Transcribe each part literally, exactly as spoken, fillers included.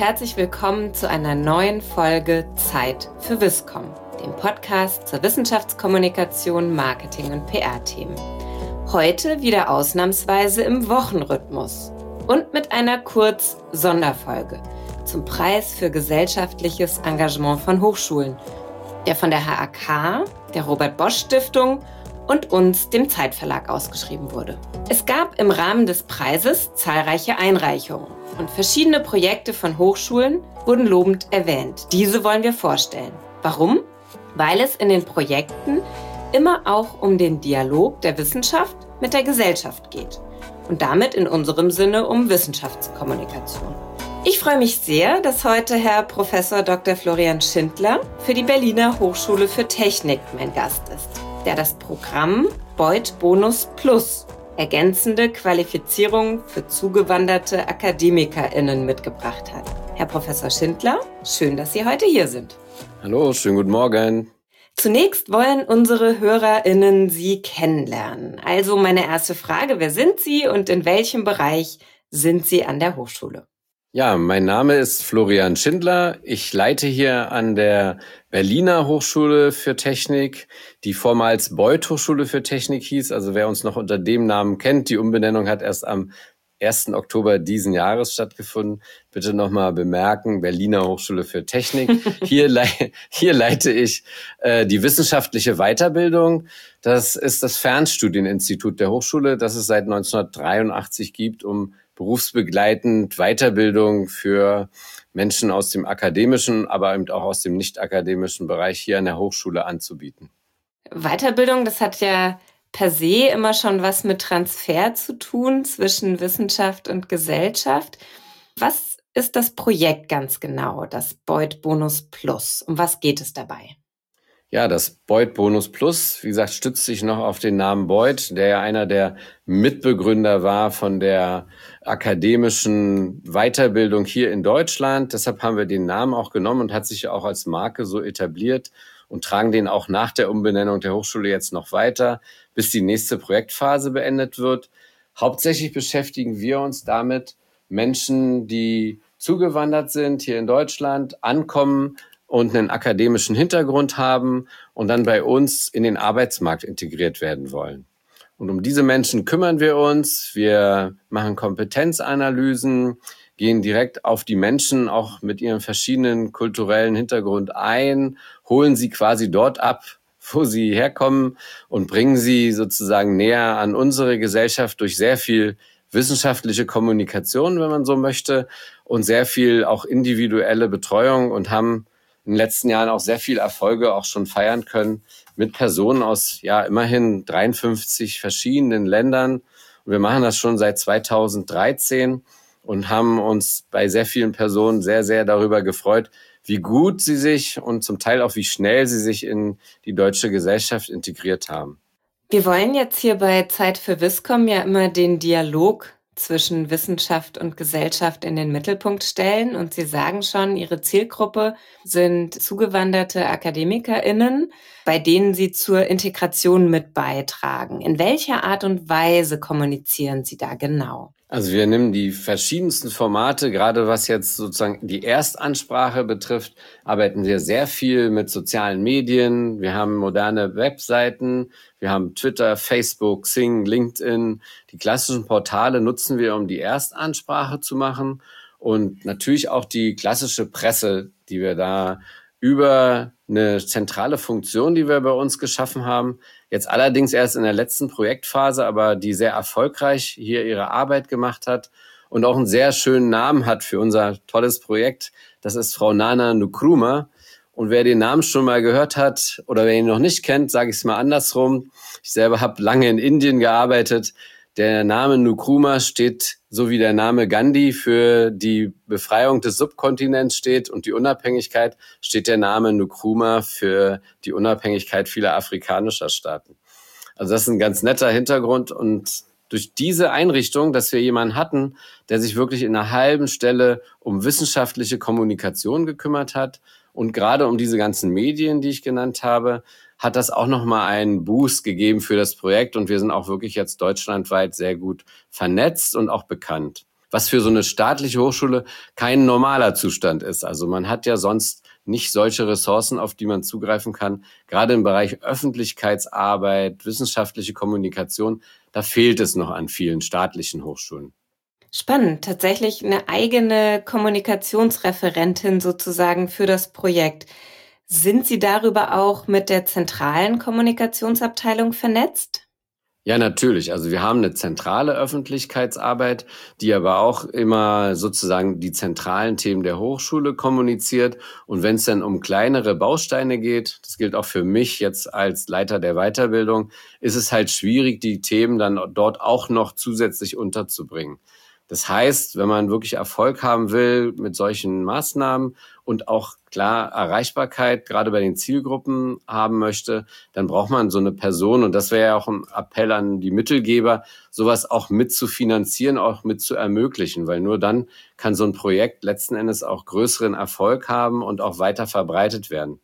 herzlich willkommen zu einer neuen Folge Zeit für Wisscom, dem Podcast zur Wissenschaftskommunikation, Marketing und P R-Themen. Heute wieder ausnahmsweise im Wochenrhythmus und mit einer Kurz-Sonderfolge zum Preis für gesellschaftliches Engagement von Hochschulen, der von der H A K, der Robert-Bosch-Stiftung und uns, dem Zeitverlag, ausgeschrieben wurde. Es gab im Rahmen des Preises zahlreiche Einreichungen und verschiedene Projekte von Hochschulen wurden lobend erwähnt. Diese wollen wir vorstellen. Warum? Weil es in den Projekten immer auch um den Dialog der Wissenschaft mit der Gesellschaft geht und damit in unserem Sinne um Wissenschaftskommunikation. Ich freue mich sehr, dass heute Herr Professor Doktor Florian Schindler für die Berliner Hochschule für Technik mein Gast ist, der das Programm Beuth Bonus Plus, ergänzende Qualifizierung für zugewanderte AkademikerInnen, mitgebracht hat. Herr Professor Schindler, schön, dass Sie heute hier sind. Hallo, schönen guten Morgen. Zunächst wollen unsere HörerInnen Sie kennenlernen. Also meine erste Frage, wer sind Sie und in welchem Bereich sind Sie an der Hochschule? Ja, mein Name ist Florian Schindler. Ich leite hier an der Berliner Hochschule für Technik, die vormals Beuth Hochschule für Technik hieß. Also wer uns noch unter dem Namen kennt, die Umbenennung hat erst am ersten Oktober diesen Jahres stattgefunden. Bitte nochmal bemerken, Berliner Hochschule für Technik. Hier, le- hier leite ich äh, die wissenschaftliche Weiterbildung. Das ist das Fernstudieninstitut der Hochschule, das es seit neunzehnhundertdreiundachtzig gibt, um berufsbegleitend Weiterbildung für Menschen aus dem akademischen, aber eben auch aus dem nicht-akademischen Bereich hier an der Hochschule anzubieten. Weiterbildung, das hat ja per se immer schon was mit Transfer zu tun zwischen Wissenschaft und Gesellschaft. Was ist das Projekt ganz genau, das Beuth Bonus Plus? Um was geht es dabei? Ja, das Beuth Bonus Plus, wie gesagt, stützt sich noch auf den Namen Beuth, der ja einer der Mitbegründer war von der akademischen Weiterbildung hier in Deutschland. Deshalb haben wir den Namen auch genommen und hat sich ja auch als Marke so etabliert und tragen den auch nach der Umbenennung der Hochschule jetzt noch weiter, bis die nächste Projektphase beendet wird. Hauptsächlich beschäftigen wir uns damit, Menschen, die zugewandert sind, hier in Deutschland, ankommen und einen akademischen Hintergrund haben und dann bei uns in den Arbeitsmarkt integriert werden wollen. Und um diese Menschen kümmern wir uns. Wir machen Kompetenzanalysen, gehen direkt auf die Menschen auch mit ihrem verschiedenen kulturellen Hintergrund ein, holen sie quasi dort ab, wo sie herkommen und bringen sie sozusagen näher an unsere Gesellschaft durch sehr viel wissenschaftliche Kommunikation, wenn man so möchte, und sehr viel auch individuelle Betreuung und haben in den letzten Jahren auch sehr viel Erfolge auch schon feiern können mit Personen aus ja immerhin dreiundfünfzig verschiedenen Ländern. Und wir machen das schon seit zweitausenddreizehn und haben uns bei sehr vielen Personen sehr, sehr darüber gefreut, wie gut sie sich und zum Teil auch wie schnell sie sich in die deutsche Gesellschaft integriert haben. Wir wollen jetzt hier bei Zeit für Wisscom ja immer den Dialog zwischen Wissenschaft und Gesellschaft in den Mittelpunkt stellen. Und Sie sagen schon, Ihre Zielgruppe sind zugewanderte AkademikerInnen, bei denen Sie zur Integration mit beitragen. In welcher Art und Weise kommunizieren Sie da genau? Also wir nehmen die verschiedensten Formate, gerade was jetzt sozusagen die Erstansprache betrifft, arbeiten wir sehr viel mit sozialen Medien. Wir haben moderne Webseiten, wir haben Twitter, Facebook, Xing, LinkedIn. Die klassischen Portale nutzen wir, um die Erstansprache zu machen und natürlich auch die klassische Presse, die wir da über eine zentrale Funktion, die wir bei uns geschaffen haben, jetzt allerdings erst in der letzten Projektphase, aber die sehr erfolgreich hier ihre Arbeit gemacht hat und auch einen sehr schönen Namen hat für unser tolles Projekt. Das ist Frau Nana Nkrumah. Und wer den Namen schon mal gehört hat oder wer ihn noch nicht kennt, sage ich es mal andersrum. Ich selber habe lange in Indien gearbeitet. Der Name Nkrumah steht, so wie der Name Gandhi, für die Befreiung des Subkontinents steht und die Unabhängigkeit, steht der Name Nkrumah für die Unabhängigkeit vieler afrikanischer Staaten. Also das ist ein ganz netter Hintergrund und durch diese Einrichtung, dass wir jemanden hatten, der sich wirklich in einer halben Stelle um wissenschaftliche Kommunikation gekümmert hat und gerade um diese ganzen Medien, die ich genannt habe, hat das auch nochmal einen Boost gegeben für das Projekt und wir sind auch wirklich jetzt deutschlandweit sehr gut vernetzt und auch bekannt. was für so eine staatliche Hochschule kein normaler Zustand ist. Also man hat ja sonst nicht solche Ressourcen, auf die man zugreifen kann. Gerade im Bereich Öffentlichkeitsarbeit, wissenschaftliche Kommunikation, da fehlt es noch an vielen staatlichen Hochschulen. Spannend, tatsächlich eine eigene Kommunikationsreferentin sozusagen für das Projekt. Sind Sie darüber auch mit der zentralen Kommunikationsabteilung vernetzt? Ja, natürlich. Also wir haben eine zentrale Öffentlichkeitsarbeit, die aber auch immer sozusagen die zentralen Themen der Hochschule kommuniziert. Und wenn es dann um kleinere Bausteine geht, das gilt auch für mich jetzt als Leiter der Weiterbildung, ist es halt schwierig, die Themen dann dort auch noch zusätzlich unterzubringen. Das heißt, wenn man wirklich Erfolg haben will mit solchen Maßnahmen und auch klar Erreichbarkeit gerade bei den Zielgruppen haben möchte, dann braucht man so eine Person, und das wäre ja auch ein Appell an die Mittelgeber, sowas auch mit zu finanzieren, auch mit zu ermöglichen, weil nur dann kann so ein Projekt letzten Endes auch größeren Erfolg haben und auch weiter verbreitet werden.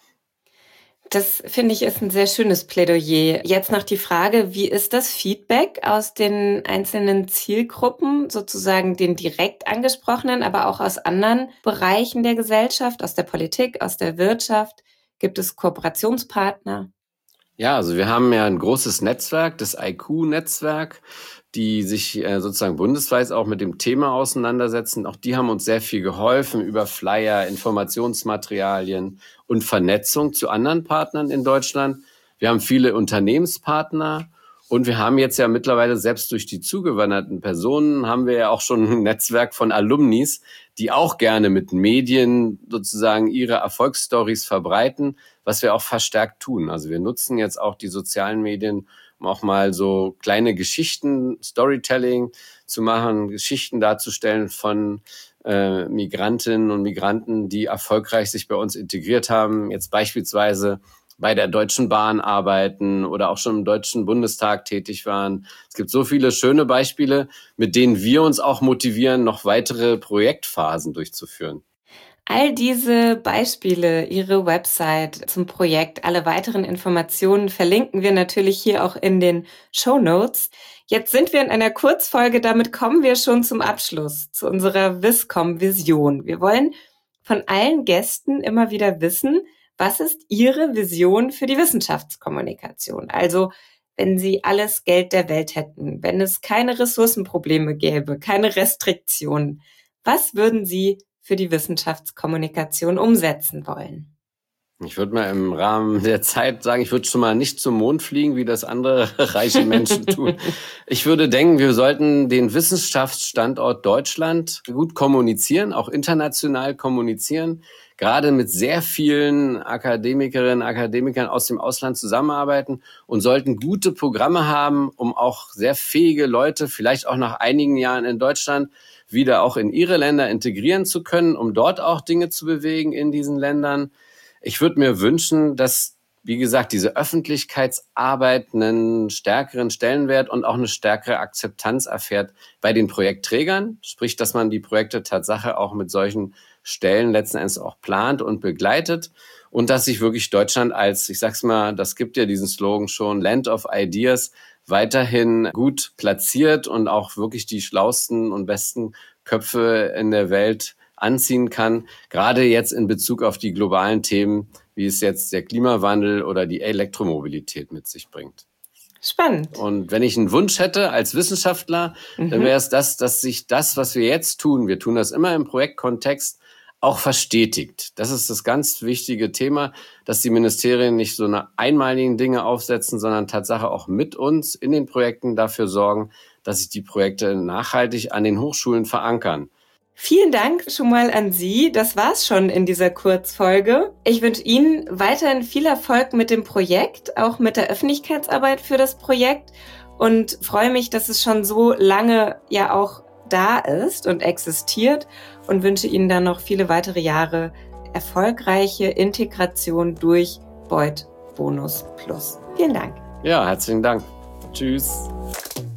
Das finde ich ist ein sehr schönes Plädoyer. Jetzt noch die Frage, wie ist das Feedback aus den einzelnen Zielgruppen, sozusagen den direkt angesprochenen, aber auch aus anderen Bereichen der Gesellschaft, aus der Politik, aus der Wirtschaft? Gibt es Kooperationspartner? Ja, also wir haben ja ein großes Netzwerk, das I Q-Netzwerk, die sich äh, sozusagen bundesweit auch mit dem Thema auseinandersetzen. Auch die haben uns sehr viel geholfen über Flyer, Informationsmaterialien und Vernetzung zu anderen Partnern in Deutschland. Wir haben viele Unternehmenspartner und wir haben jetzt ja mittlerweile selbst durch die zugewanderten Personen haben wir ja auch schon ein Netzwerk von Alumnis, die auch gerne mit Medien sozusagen ihre Erfolgsstories verbreiten, was wir auch verstärkt tun. Also wir nutzen jetzt auch die sozialen Medien, um auch mal so kleine Geschichten, Storytelling zu machen, Geschichten darzustellen von äh, Migrantinnen und Migranten, die erfolgreich sich bei uns integriert haben. Jetzt beispielsweise bei der Deutschen Bahn arbeiten oder auch schon im Deutschen Bundestag tätig waren. Es gibt so viele schöne Beispiele, mit denen wir uns auch motivieren, noch weitere Projektphasen durchzuführen. All diese Beispiele, Ihre Website zum Projekt, alle weiteren Informationen verlinken wir natürlich hier auch in den Shownotes. Jetzt sind wir in einer Kurzfolge, damit kommen wir schon zum Abschluss, zu unserer Viscom-Vision. Wir wollen von allen Gästen immer wieder wissen, was ist Ihre Vision für die Wissenschaftskommunikation? Also, wenn Sie alles Geld der Welt hätten, wenn es keine Ressourcenprobleme gäbe, keine Restriktionen, was würden Sie für die Wissenschaftskommunikation umsetzen wollen? Ich würde mal im Rahmen der Zeit sagen, ich würde schon mal nicht zum Mond fliegen, wie das andere reiche Menschen tun. Ich würde denken, wir sollten den Wissenschaftsstandort Deutschland gut kommunizieren, auch international kommunizieren, gerade mit sehr vielen Akademikerinnen, Akademikern aus dem Ausland zusammenarbeiten und sollten gute Programme haben, um auch sehr fähige Leute, vielleicht auch nach einigen Jahren in Deutschland, wieder auch in ihre Länder integrieren zu können, um dort auch Dinge zu bewegen in diesen Ländern. Ich würde mir wünschen, dass, wie gesagt, diese Öffentlichkeitsarbeit einen stärkeren Stellenwert und auch eine stärkere Akzeptanz erfährt bei den Projektträgern. Sprich, dass man die Projekte Tatsache auch mit solchen Stellen letzten Endes auch plant und begleitet. Und dass sich wirklich Deutschland als, ich sag's mal, das gibt ja diesen Slogan schon, Land of Ideas, weiterhin gut platziert und auch wirklich die schlausten und besten Köpfe in der Welt anziehen kann, gerade jetzt in Bezug auf die globalen Themen, wie es jetzt der Klimawandel oder die Elektromobilität mit sich bringt. Spannend. Und wenn ich einen Wunsch hätte als Wissenschaftler, mhm. dann wäre es das, dass sich das, was wir jetzt tun, wir tun das immer im Projektkontext, auch verstetigt. Das ist das ganz wichtige Thema, dass die Ministerien nicht so eine einmaligen Dinge aufsetzen, sondern Tatsache auch mit uns in den Projekten dafür sorgen, dass sich die Projekte nachhaltig an den Hochschulen verankern. Vielen Dank schon mal an Sie. Das war's schon in dieser Kurzfolge. Ich wünsche Ihnen weiterhin viel Erfolg mit dem Projekt, auch mit der Öffentlichkeitsarbeit für das Projekt und freue mich, dass es schon so lange ja auch da ist und existiert und wünsche Ihnen dann noch viele weitere Jahre erfolgreiche Integration durch Beuth Bonus Plus. Vielen Dank. Ja, herzlichen Dank. Tschüss.